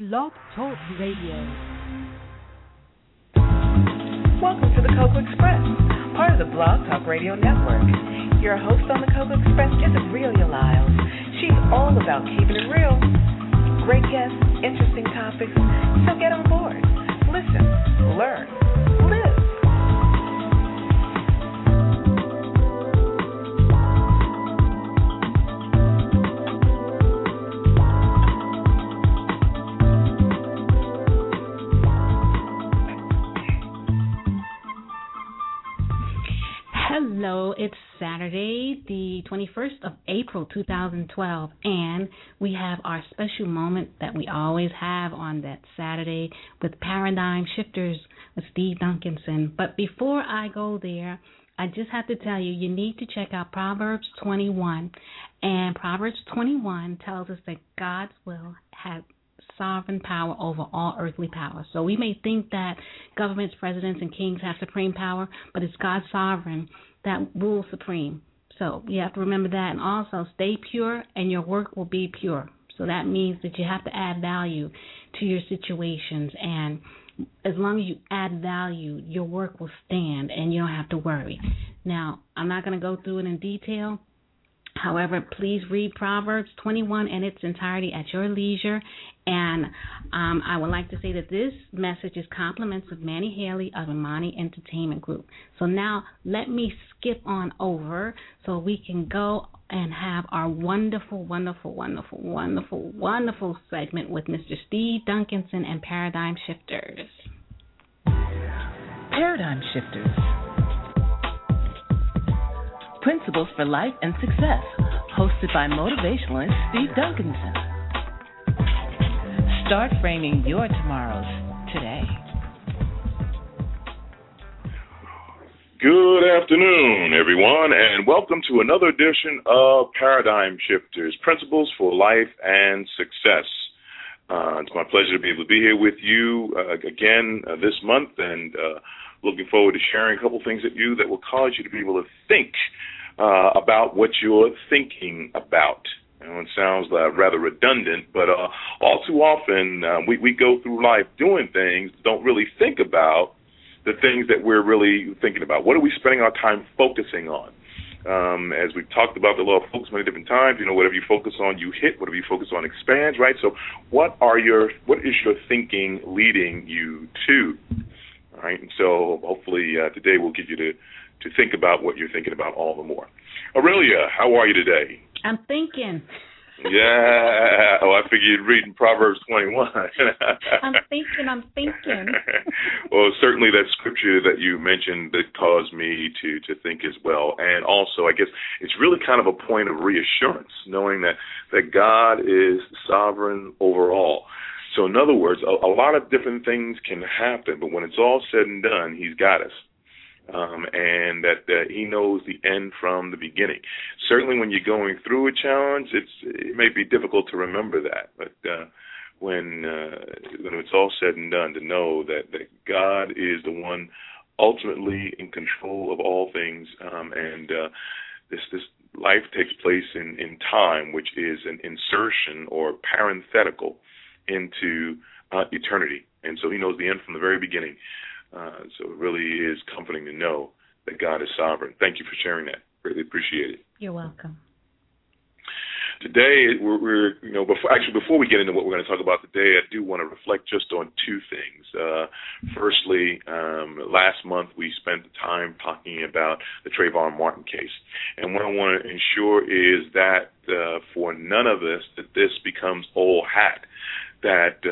Blog Talk Radio. Welcome to the Cocoa Express, part of the Blog Talk Radio Network. Your host on the Cocoa Express is Aurelia Lyles. She's all about keeping it real. Great guests, interesting topics, so get on board. Listen, learn, live. Hello, it's Saturday, the 21st of April, 2012, and we have our special moment that we always have on that Saturday with Paradigm Shifters with Steve Duncanson. But before I go there, I just have to tell you, you need to check out Proverbs 21, and Proverbs 21 tells us that God's will has sovereign power over all earthly power. So we may think that governments, presidents, and kings have supreme power, but it's God's sovereign that rules supreme. So you have to remember that, and also stay pure and your work will be pure. So that means that you have to add value to your situations, and as long as you add value, your work will stand and you don't have to worry. Now, I'm not going to go through it in detail. However, please read Proverbs 21 in its entirety at your leisure. And I would like to say that this message is compliments of Manny Haley of Imani Entertainment Group. So now let me skip on over so we can go and have our wonderful, wonderful, wonderful, wonderful, wonderful segment with Mr. Steve Duncanson and Paradigm Shifters. Paradigm Shifters. Principles for Life and Success, hosted by motivationalist Steve Duncanson. Start framing your tomorrows today. Good afternoon, everyone, and welcome to another edition of Paradigm Shifters, Principles for Life and Success. It's my pleasure to be able to be here with you again this month, and looking forward to sharing a couple things with you that will cause you to be able to think about what you're thinking about. It sounds rather redundant, but all too often we go through life doing things, don't really think about the things that we're really thinking about. What are we spending our time focusing on? As we've talked about the law of focus many different times, whatever you focus on, you hit. Whatever you focus on expands, right? So what is your thinking leading you to? All right, and so hopefully today will get you to think about what you're thinking about all the more. Aurelia, how are you today? I'm thinking. Yeah. Oh, I figured you'd read in Proverbs 21. I'm thinking. Well, certainly that scripture that you mentioned that caused me to think as well. And also, I guess it's really kind of a point of reassurance, knowing that God is sovereign over all. So in other words, a lot of different things can happen, but when it's all said and done, He's got us. And that He knows the end from the beginning. Certainly when you're going through a challenge, it may be difficult to remember that. But when it's all said and done, to know that God is the one ultimately in control of all things, and this life takes place in time, which is an insertion or parenthetical into eternity. And so He knows the end from the very beginning. So it really is comforting to know that God is sovereign. Thank you for sharing that. Really appreciate it. You're welcome. Today, before we get into what we're going to talk about today, I do want to reflect just on two things. Firstly, last month we spent the time talking about the Trayvon Martin case. And what I want to ensure is that for none of us that this becomes old hat, that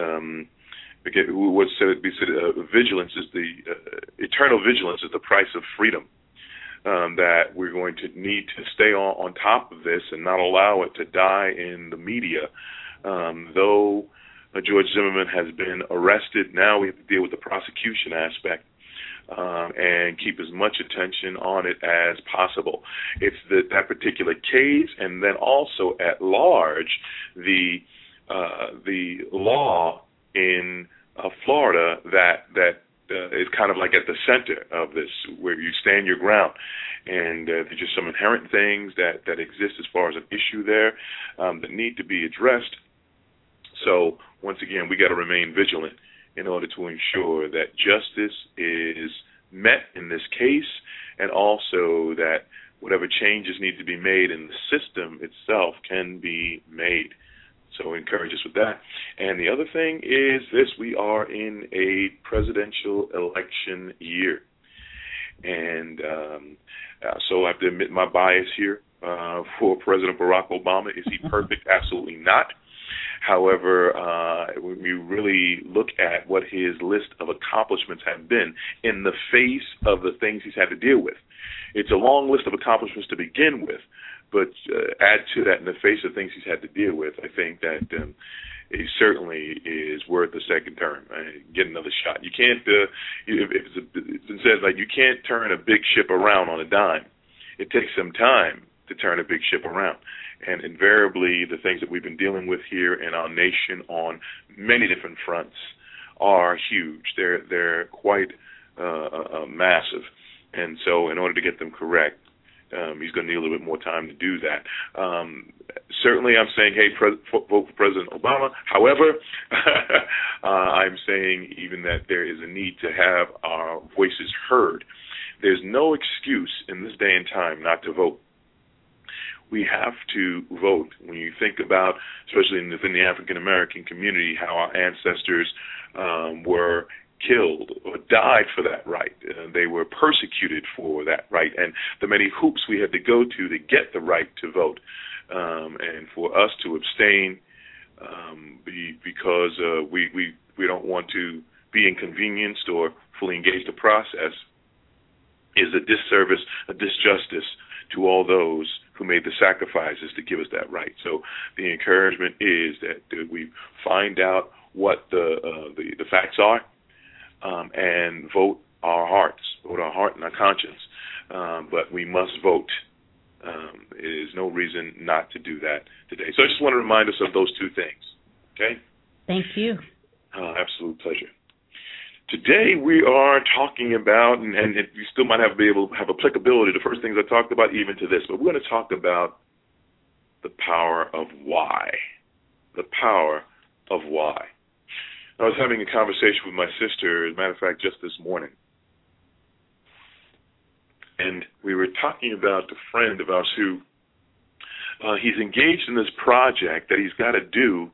what's said vigilance is eternal vigilance is the price of freedom. That we're going to need to stay on top of this and not allow it to die in the media. Though George Zimmerman has been arrested, now we have to deal with the prosecution aspect and keep as much attention on it as possible. It's that particular case, and then also at large the law in Florida that is kind of like at the center of this, where you stand your ground. And there's just some inherent things that exist as far as an issue there that need to be addressed. So once again, we got to remain vigilant in order to ensure that justice is met in this case, and also that whatever changes need to be made in the system itself can be made. So encourage us with that. And the other thing is this: we are in a presidential election year. And so I have to admit my bias here for President Barack Obama. Is he perfect? Absolutely not. However, when you really look at what his list of accomplishments have been in the face of the things he's had to deal with, it's a long list of accomplishments to begin with, but add to that in the face of things he's had to deal with, I think that he certainly is worth a second term. Get another shot. You can't, if it says like you can't turn a big ship around on a dime. It takes some time to turn a big ship around. And invariably, the things that we've been dealing with here in our nation on many different fronts are huge. They're quite massive. And so in order to get them correct, he's going to need a little bit more time to do that. Certainly I'm saying, hey, vote for President Obama. However, I'm saying even that there is a need to have our voices heard. There's no excuse in this day and time not to vote. We have to vote. When you think about, especially within the African-American community, how our ancestors were killed or died for that right. They were persecuted for that right, and the many hoops we had to go to get the right to vote. And for us to abstain because we don't want to be inconvenienced or fully engage the process is a disservice, a disjustice to all those who made the sacrifices to give us that right. So the encouragement is that we find out what the facts are, and vote our heart and our conscience. But we must vote. There is no reason not to do that today. So I just want to remind us of those two things. Okay? Thank you. Absolute pleasure. Today we are talking about, and you still might be able to have applicability to the first things I talked about even to this, but we're going to talk about the power of why. The power of why. I was having a conversation with my sister, as a matter of fact, just this morning. And we were talking about a friend of ours who he's engaged in this project that he's got to do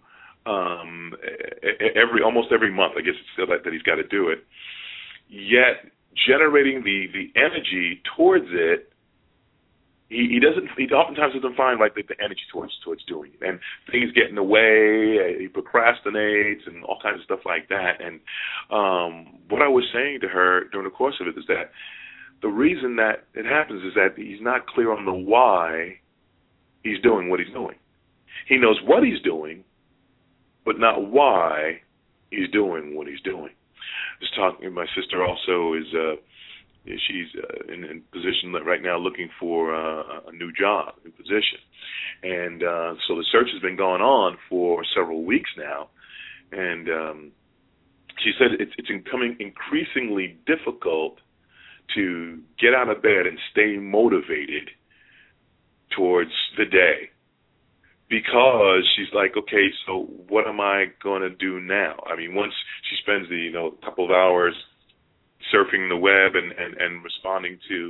almost every month. I guess it's still that he's got to do it. Yet generating the energy towards it, he oftentimes doesn't find like the energy towards doing it, and things get in the way. He procrastinates and all kinds of stuff like that. And what I was saying to her during the course of it is that the reason that it happens is that he's not clear on the why he's doing what he's doing. He knows what he's doing, but not why he's doing what he's doing. Just talking, my sister also she's in position right now looking for a new job, new position. And so the search has been going on for several weeks now. And she said it's becoming increasingly difficult to get out of bed and stay motivated towards the day. Because she's like, okay, so what am I going to do now? I mean, once she spends a couple of hours surfing the web and responding to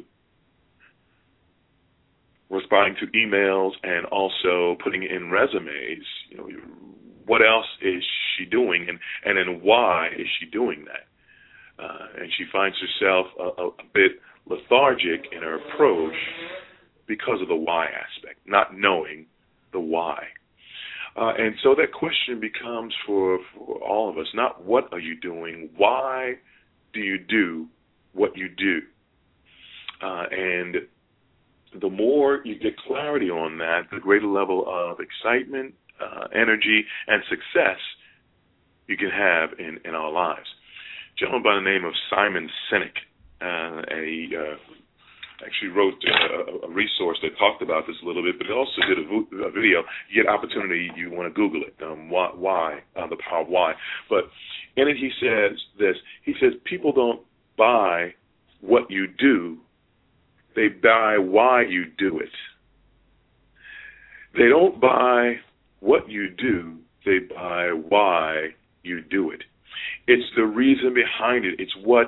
emails and also putting in resumes, what else is she doing, and then why is she doing that? And she finds herself a bit lethargic in her approach because of the why aspect, not knowing the why. And so that question becomes for all of us, not what are you doing, why do you do what you do? And the more you get clarity on that, the greater level of excitement, energy, and success you can have in our lives. A gentleman by the name of Simon Sinek, actually wrote a resource that talked about this a little bit, but it also did a video. You get opportunity, you want to Google it, why, the power of why. But in it he says this, he says, people don't buy what you do, they buy why you do it. They don't buy what you do, they buy why you do it. It's the reason behind it. It's what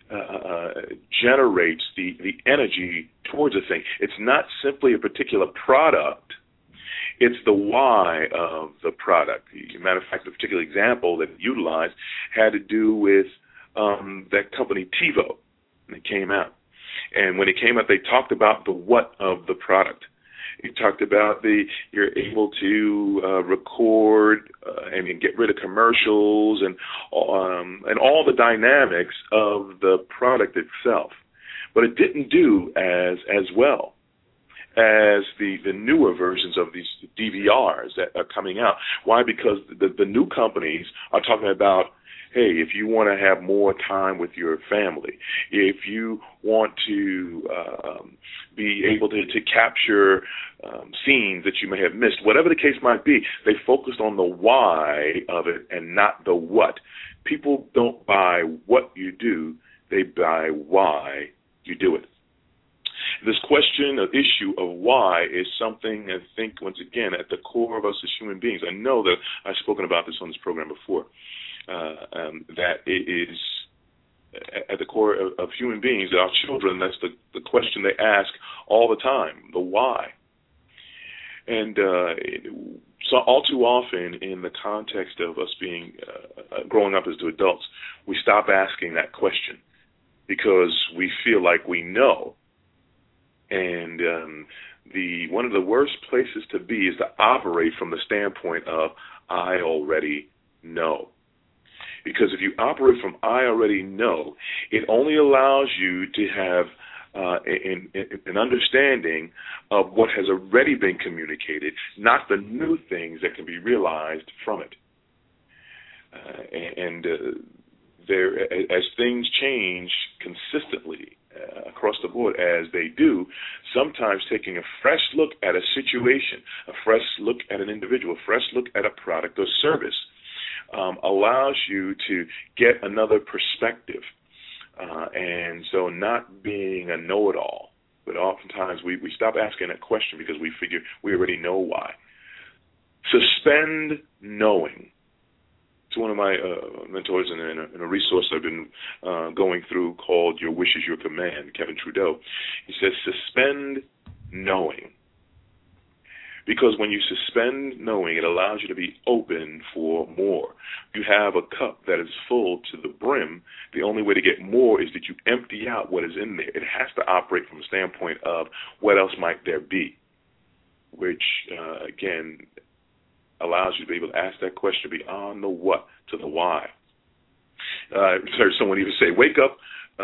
generates the energy towards a thing. It's not simply a particular product. It's the why of the product. As a matter of fact, the particular example that you utilized had to do with that company TiVo when it came out. And when it came out, they talked about the what of the product. It talked about you're able to record and get rid of commercials and all the dynamics of the product itself. But it didn't do as well as the newer versions of these DVRs that are coming out. Why? Because the new companies are talking about, hey, if you want to have more time with your family, if you want to be able to capture scenes that you may have missed, whatever the case might be, they focused on the why of it and not the what. People don't buy what you do, they buy why you do it. This question, or issue of why, is something I think, once again, at the core of us as human beings. I know that I've spoken about this on this program before. That it is at the core of human beings, our children. That's the question they ask all the time, the why. And so all too often in the context of us being growing up as adults, we stop asking that question because we feel like we know. And one of the worst places to be is to operate from the standpoint of I already know. Because if you operate from I already know, it only allows you to have an understanding of what has already been communicated, not the new things that can be realized from it. As things change consistently across the board, as they do, sometimes taking a fresh look at a situation, a fresh look at an individual, a fresh look at a product or service, allows you to get another perspective. And so not being a know-it-all, but oftentimes we stop asking that question because we figure we already know why. Suspend knowing. It's one of my mentors in a resource I've been going through called Your Wish is Your Command, Kevin Trudeau. He says suspend knowing. Because when you suspend knowing, it allows you to be open for more. You have a cup that is full to the brim. The only way to get more is that you empty out what is in there. It has to operate from the standpoint of what else might there be, which, again, allows you to be able to ask that question beyond the what to the why. I heard someone even say, wake up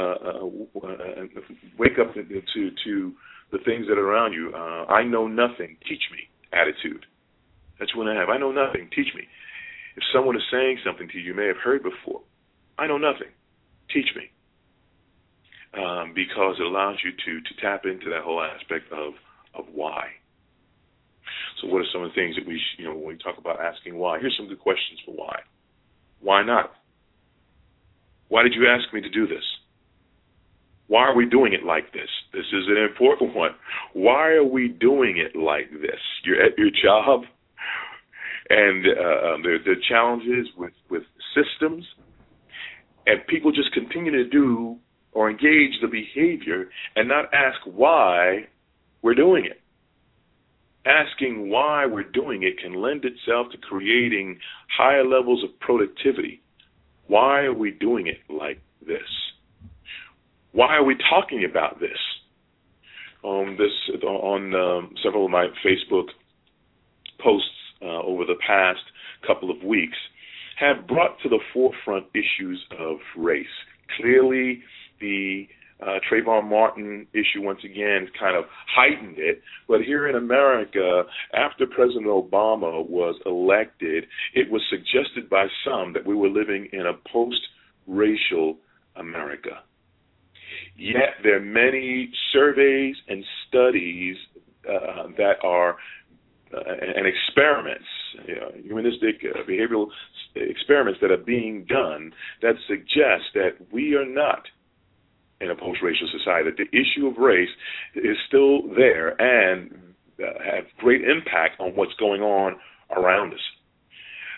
to the things that are around you. I know nothing, teach me. Attitude. That's when I have. I know nothing. Teach me. If someone is saying something to you you may have heard before, I know nothing. Teach me. Because it allows you to tap into that whole aspect of why. So what are some of the things that when we talk about asking why? Here's some good questions for why. Why not? Why did you ask me to do this? Why are we doing it like this? This is an important one. Why are we doing it like this? You're at your job, and there are challenges with systems, and people just continue to do or engage the behavior and not ask why we're doing it. Asking why we're doing it can lend itself to creating higher levels of productivity. Why are we doing it like this? Why are we talking about this? On several of my Facebook posts over the past couple of weeks have brought to the forefront issues of race. Clearly, the Trayvon Martin issue once again kind of heightened it, but here in America, after President Obama was elected, it was suggested by some that we were living in a post-racial America. Yet there are many surveys and studies that are and experiments, humanistic behavioral experiments that are being done that suggest that we are not in a post-racial society, that the issue of race is still there and have great impact on what's going on around us.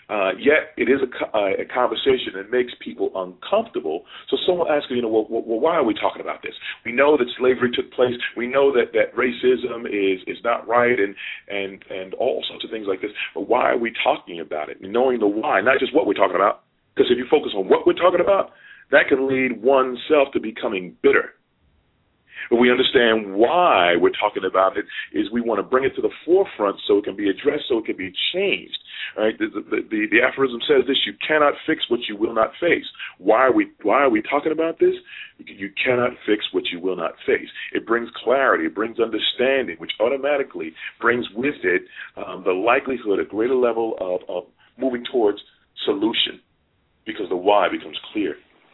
Yet it is a conversation that makes people uncomfortable. So someone asks, well, why are we talking about this? We know that slavery took place. We know that racism is not right and all sorts of things like this. But why are we talking about it? Knowing the why, not just what we're talking about. Because if you focus on what we're talking about, that can lead oneself to becoming bitter. But we understand why we're talking about it is we want to bring it to the forefront so it can be addressed, so it can be changed. Right? The aphorism says this: you cannot fix what you will not face. Why are we talking about this? You cannot fix what you will not face. It brings clarity, it brings understanding, which automatically brings with it the likelihood, a greater level of moving towards solution, because the why becomes clear.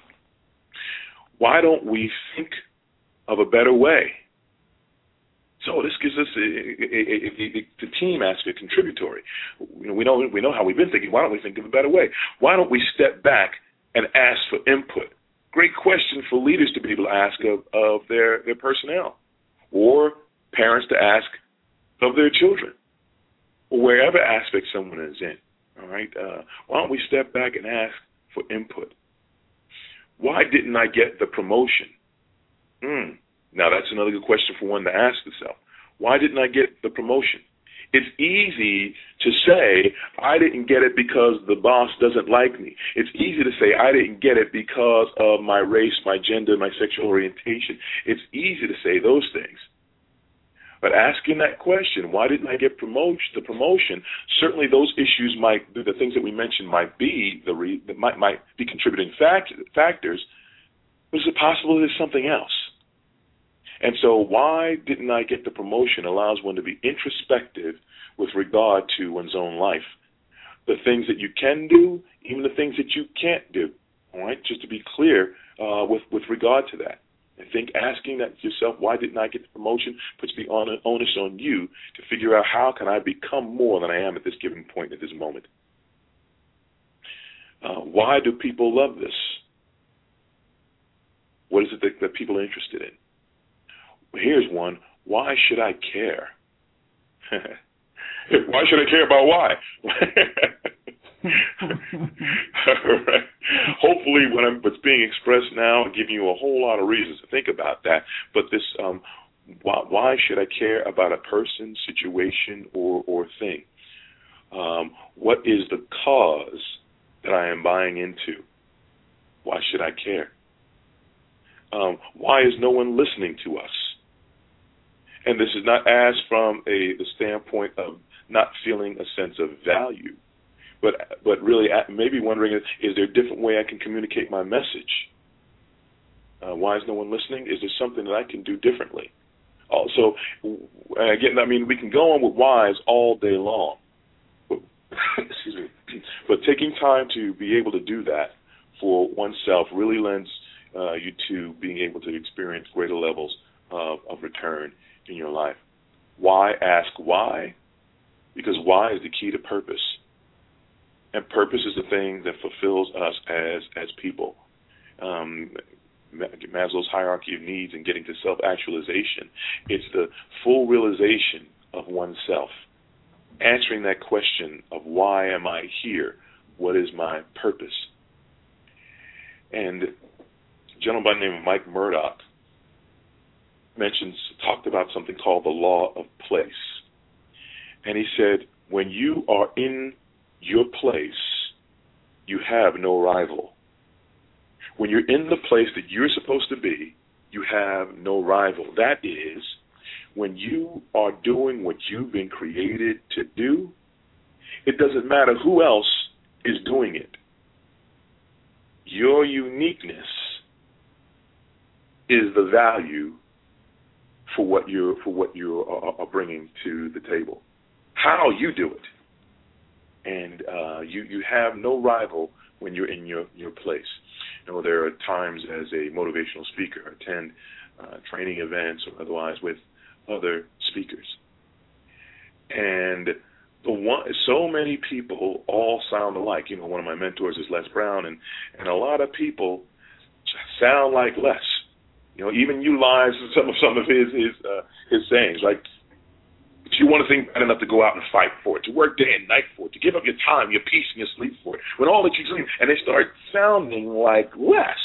Why don't we think of a better way? So this gives us the team aspect, contributory. We know how we've been thinking. Why don't we think of a better way? Why don't we step back and ask for input? Great question for leaders to be able to ask of their personnel, or parents to ask of their children, or wherever aspect someone is in. All right. Why don't we step back and ask for input? Why didn't I get the promotion? Now, that's another good question for one to ask itself. Why didn't I get the promotion? It's easy to say, I didn't get it because the boss doesn't like me. It's easy to say, I didn't get it because of my race, my gender, my sexual orientation. It's easy to say those things. But asking that question, why didn't I get the promotion? Certainly those issues the things that we mentioned might be might be contributing factors. But is it possible there's something else? And so why didn't I get the promotion allows one to be introspective with regard to one's own life. The things that you can do, even the things that you can't do. All right, just to be clear with regard to that. I think asking that yourself, why didn't I get the promotion, puts the onus on you to figure out how can I become more than I am at this given point, at this moment. Why do people love this? What is it that people are interested in? Here's one. Why should I care? Why should I care about why? Right. Hopefully what's being expressed now, I'm giving you a whole lot of reasons to think about that. But this, why should I care about a person, situation, or thing? What is the cause that I am buying into? Why should I care? Why is no one listening to us? And this is not asked from the standpoint of not feeling a sense of value, but really maybe wondering, is there a different way I can communicate my message? Why is no one listening? Is there something that I can do differently? Also, again, we can go on with whys all day long. Excuse me. But taking time to be able to do that for oneself really lends you to being able to experience greater levels of return in your life. Why? Ask why, because why is the key to purpose. And purpose is the thing that fulfills us as people. Maslow's hierarchy of needs and getting to self-actualization, it's the full realization of oneself. Answering that question of why am I here? What is my purpose? And a gentleman by the name of Mike Murdock talked about something called the law of place. And he said, when you are in your place, you have no rival. When you're in the place that you're supposed to be, you have no rival. That is, when you are doing what you've been created to do, it doesn't matter who else is doing it. Your uniqueness is the value for what you are bringing to the table. How you do it. And you have no rival when you're in your place. There are times as a motivational speaker, attend training events or otherwise with other speakers. And so many people all sound alike. One of my mentors is Les Brown, and a lot of people sound like Les. Even utilize some of his sayings. Like, You want to think bad enough to go out and fight for it, to work day and night for it, to give up your time, your peace, and your sleep for it, when all that you dream, and they start sounding like less.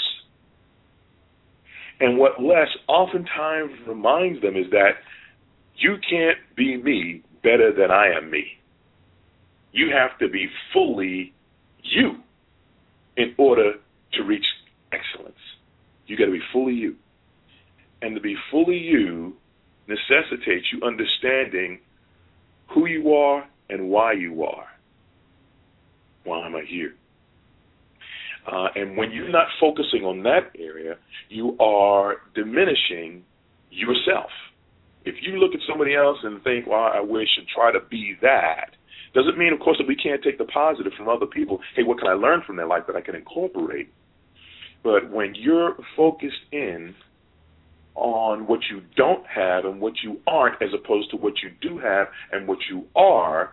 And what less oftentimes reminds them is that you can't be me better than I am me. You have to be fully you in order to reach excellence. You got to be fully you. And to be fully you necessitates you understanding who you are and why you are. Why am I here? And when you're not focusing on that area, you are diminishing yourself. If you look at somebody else and think, well, I wish, and try to be that, doesn't mean, of course, that we can't take the positive from other people. Hey, what can I learn from their life that I can incorporate? But when you're focused in on what you don't have and what you aren't, as opposed to what you do have and what you are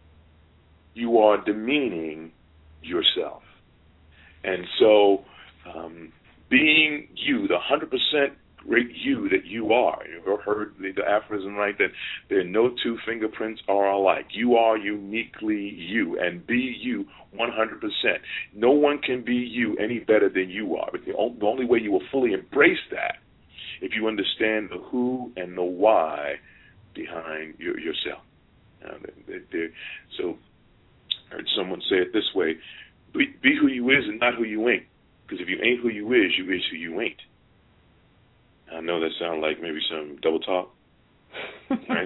demeaning yourself. And so being you, the 100% great you that you are, you've ever heard the aphorism, right, that there are no two fingerprints are alike. You are uniquely you, and be you 100%. No one can be you any better than you are. But the only way you will fully embrace that, if you understand the who and the why behind yourself. So I heard someone say it this way, be who you is and not who you ain't. Because if you ain't who you is who you ain't. I know that sounds like maybe some double talk, right?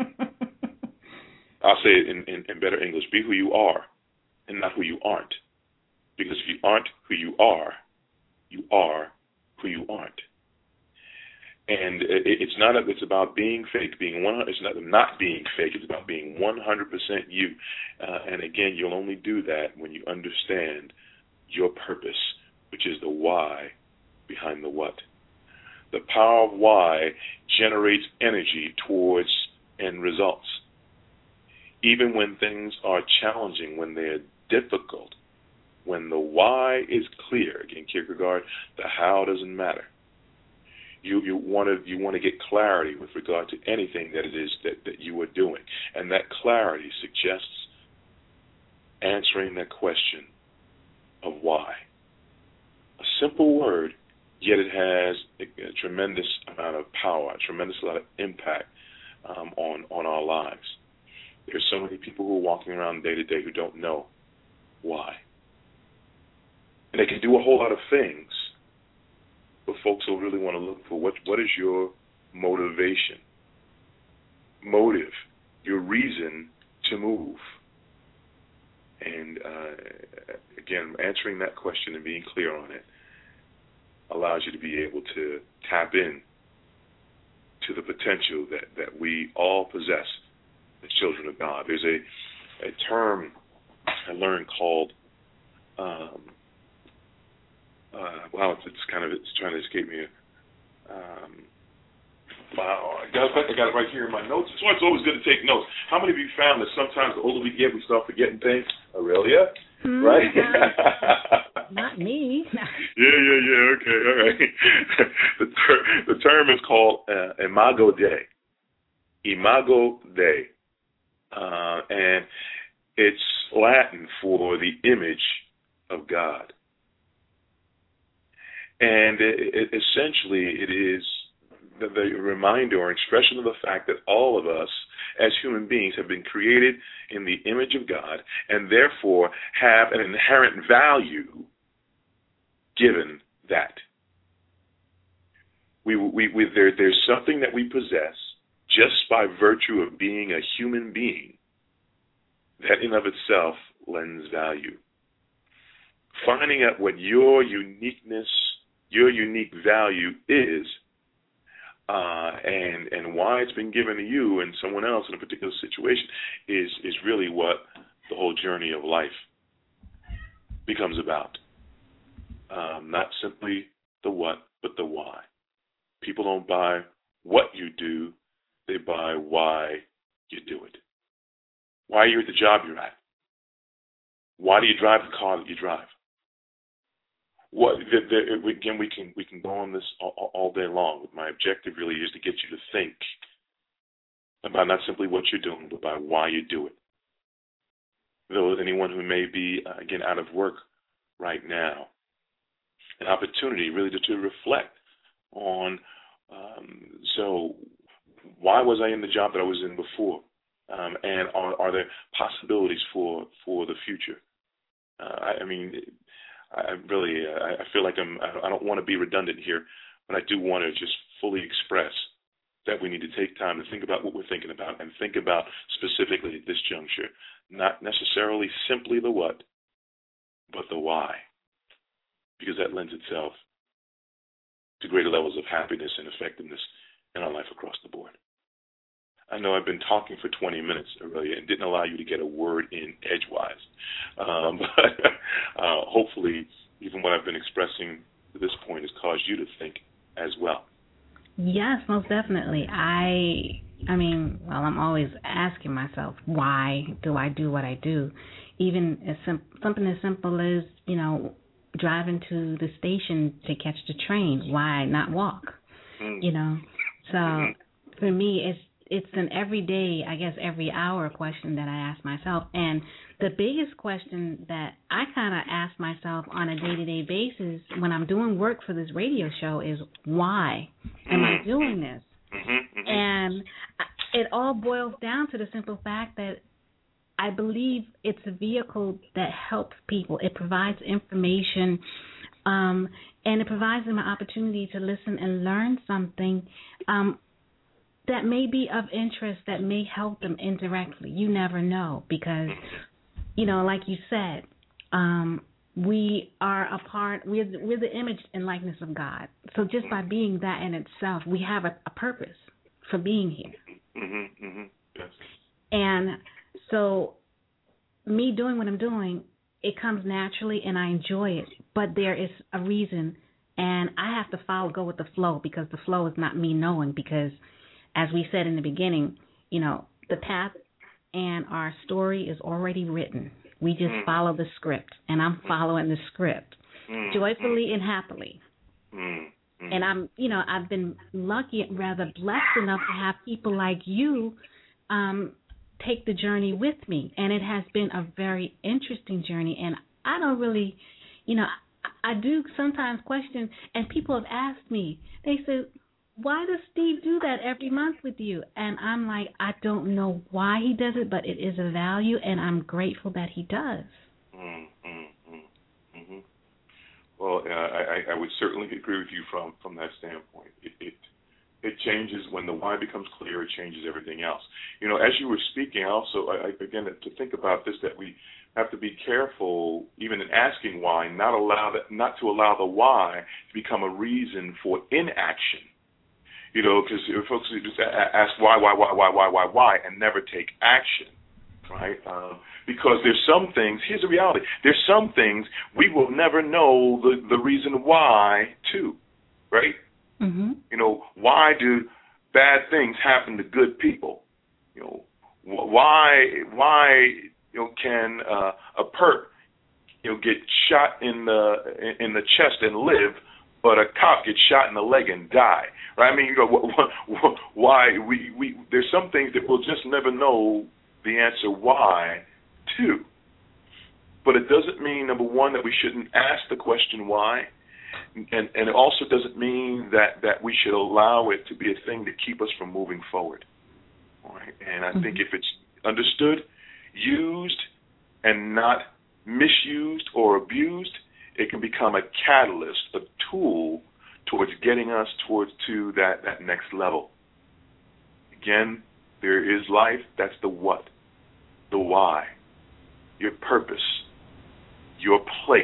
I'll say it in better English. Be who you are and not who you aren't. Because if you aren't who you are who you aren't. And it's about being fake, it's not being fake, it's about being 100% you. And again, you'll only do that when you understand your purpose, which is the why behind the what. The power of why generates energy towards end results. Even when things are challenging, when they're difficult, when the why is clear, again, Kierkegaard, the how doesn't matter. You want to get clarity with regard to anything that it is that you are doing. And that clarity suggests answering that question of why. A simple word, yet it has a tremendous amount of power, a tremendous amount of impact on our lives. There's so many people who are walking around day to day who don't know why. And they can do a whole lot of things, but folks will really want to look for what is your motivation, motive, your reason to move. And again, answering that question and being clear on it allows you to be able to tap in to the potential that we all possess as children of God. There's a term I learned called, it's trying to escape me. I got it right here in my notes. That's why it's always good to take notes. How many of you found that sometimes the older we get, we start forgetting things? Aurelia? Right? Not me. Yeah. Okay, all right. The term is called Imago Dei. Imago Dei. And it's Latin for the image of God. And essentially it is the reminder or expression of the fact that all of us as human beings have been created in the image of God and therefore have an inherent value given that. There's something that we possess just by virtue of being a human being that in of itself lends value. Finding out what your uniqueness, your unique value is, and why it's been given to you and someone else in a particular situation is really what the whole journey of life becomes about. Not simply the what, but the why. People don't buy what you do, they buy why you do it. Why are you at the job you're at? Why do you drive the car that you drive? Again, we can go on this all day long. My objective really is to get you to think about not simply what you're doing, but by why you do it. Though anyone who may be, again, out of work right now, an opportunity really to reflect on, so why was I in the job that I was in before? And are there possibilities for the future? I feel like I don't want to be redundant here, but I do want to just fully express that we need to take time to think about what we're thinking about and think about specifically at this juncture, not necessarily simply the what, but the why, because that lends itself to greater levels of happiness and effectiveness in our life across the board. I know I've been talking for 20 minutes, Aurelia, and didn't allow you to get a word in edgewise. But hopefully, even what I've been expressing to this point has caused you to think as well. Yes, most definitely. I'm always asking myself, why do I do what I do? Even something as simple as, driving to the station to catch the train. Why not walk? So for me, it's an everyday, I guess every hour question that I ask myself. And the biggest question that I kind of ask myself on a day-to-day basis when I'm doing work for this radio show is, why am I doing this? And it all boils down to the simple fact that I believe it's a vehicle that helps people. It provides information, and it provides them an opportunity to listen and learn something that may be of interest, that may help them indirectly. You never know, because, like you said, we are we're the image and likeness of God. So just by being that in itself, we have a purpose for being here. Yes. And so me doing what I'm doing, it comes naturally and I enjoy it. But there is a reason, and I have to go with the flow, because the flow is not me knowing, because as we said in the beginning, the path and our story is already written. We just follow the script, and I'm following the script joyfully and happily. And I've been lucky, rather blessed enough to have people like you take the journey with me. And it has been a very interesting journey. And I don't really, I do sometimes question, and people have asked me, they say, why does Steve do that every month with you? And I'm like, I don't know why he does it, but it is a value, and I'm grateful that he does. Well, I would certainly agree with you from that standpoint. It changes when the why becomes clear. It changes everything else. As you were speaking, also, again, to think about this, that we have to be careful, even in asking why, not to allow the why to become a reason for inaction. Because folks just ask why, and never take action, right? Because there's some things, here's the reality, there's some things we will never know the reason why to, right? Why do bad things happen to good people? Why can a perp, get shot in the chest and live, but a cop gets shot in the leg and die, right? I mean, why there's some things that we'll just never know the answer why to. But it doesn't mean, number one, that we shouldn't ask the question why, and it also doesn't mean that we should allow it to be a thing to keep us from moving forward. All right? And I think if it's understood, used, and not misused or abused, it can become a catalyst, a tool towards getting us to that next level. Again, there is life. That's the what, the why, your purpose, your place.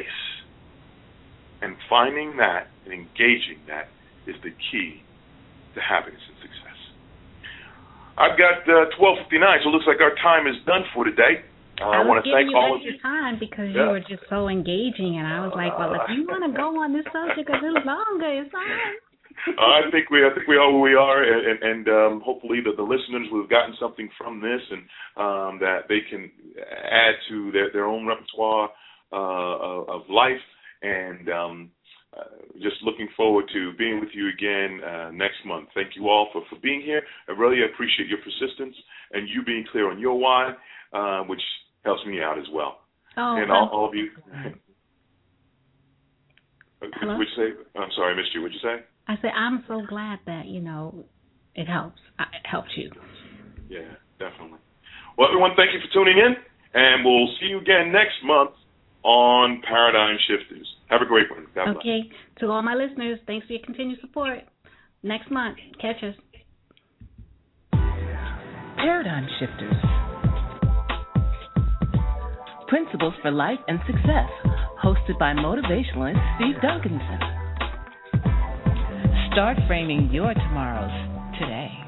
And finding that and engaging that is the key to happiness and success. I've got 12:59, so it looks like our time is done for today. I want to thank all of you. Time because you were just so engaging, and I was like, well, if you want to go on this subject a little longer, it's fine. I think we are where we are, and hopefully the listeners will have gotten something from this, and that they can add to their own repertoire of life, and just looking forward to being with you again next month. Thank you all for being here. I really appreciate your persistence and you being clear on your why, which helps me out as well. Oh, and all of you. Hello? What'd you say? I'm sorry, I missed you. What'd you say? I said I'm so glad that, it helps. It helps you. Yeah, definitely. Well, everyone, thank you for tuning in, and we'll see you again next month on Paradigm Shifters. Have a great one. God bless. Okay. To all my listeners, thanks for your continued support. Next month, catch us. Paradigm Shifters. Principles for Life and Success, hosted by motivationalist Steve Duncanson. Start framing your tomorrows today.